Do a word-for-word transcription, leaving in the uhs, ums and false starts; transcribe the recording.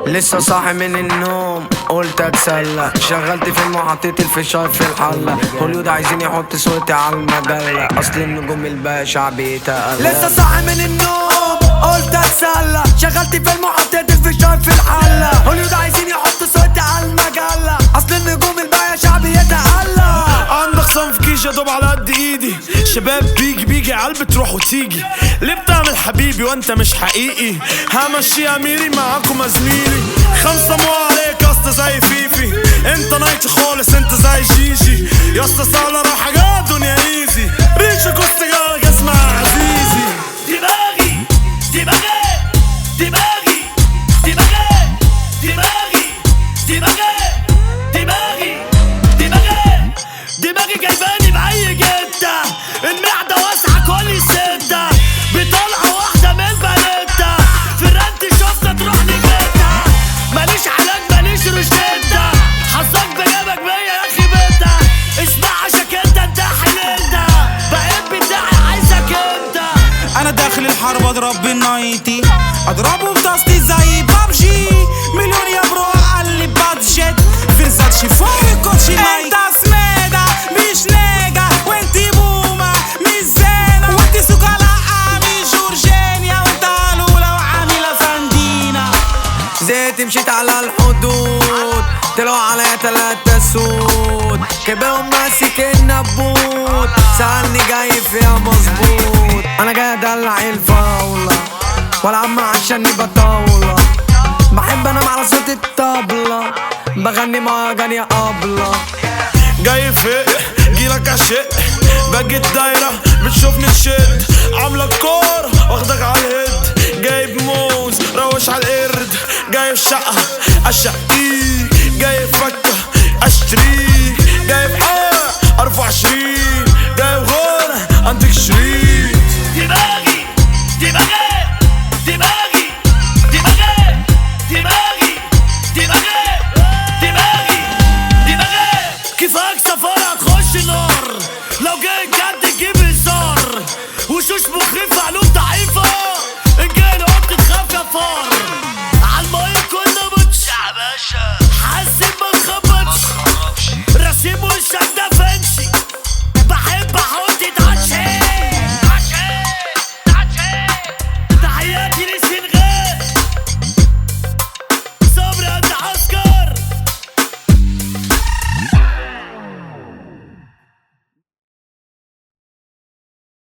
لسه صاحي من النوم قلت اتسلى، شغلت فيلم وحطيت الفشار في الحلة. هوليود عايزين يحط صوتي على المجلة، اصل النجوم الباقي شعبي تقل. لسه صاحي من النوم قلت اتسلى، شغلت فيلم وحطيت الفشار في الحلة. هوليود عايزين يحط صوتي على المجلة، اصل النجوم الباقي شعبي يتقلى. عندك صنف كيش يا دوب على قد ايدي، شباب بيجي بيجي عالبة تروح وتيجي. ليه بتعمل حبيبي وانت مش حقيقي؟ همشي اميري معاكم زميلي، خمسة مو عليك يا اسطى زي فيفي. انت نايتي خالص انت زي جيجي، يا اسطى سهلة رايحة جاية دنيا ايزي. ريشة كوست جالك اسمها عزيزي. دماغي دماغي دماغي دماغي دماغي دماغي دماغي دماغي دماغي جايباني بأي جدة، المعدة واسعة كل ستة، بطلعة واحدة من البلدة، فرنتي شفتها تروح لجدة. ماليش علاج ماليش روشتة، حظك بجابك بيا يا اخي بدة. اسمع عشان انت انت حللدة، بقيت بتاعي عايزك انت. انا داخل الحرب اضرب بالنايتي، اضربه بطاستي زي بابجي. مليون يا برو علي بادجت، فيرزاتشي فوق الكوتشي ماي. انت سميدة مش نيجا وانتي بومة مش زينة، وانتي سوكالاء مش جورجينيا، وانت لولا وعاملة فاندينا. زيت مشيت على الحدود، طلعوا عليا تلاتة سود، كبهم ماسك النبوت، سألني جاي فيها مظبوط. انا جاي ادلع الفاولة والعب مع عشاني بطاولة، بحب انام على صوت الطبلة، بغني مع اغاني ابلة. جاي فيق جيلك عشق، باجي الدايرة بتشوفني تشد، عاملة كورة واخدك على الهيد. جايب موز روش على القرد، جايب شقة اشقيك، جايب فكة اشتريك، جايب حق ارفع عشرين، جايب غنى انتك شريك. دماغي دماغي دماغي دماغي دماغي دماغي دماغي دماغي كيفك سفارة هتخش نار، لو جاي جد تجيب هزار، وشوش مخيفة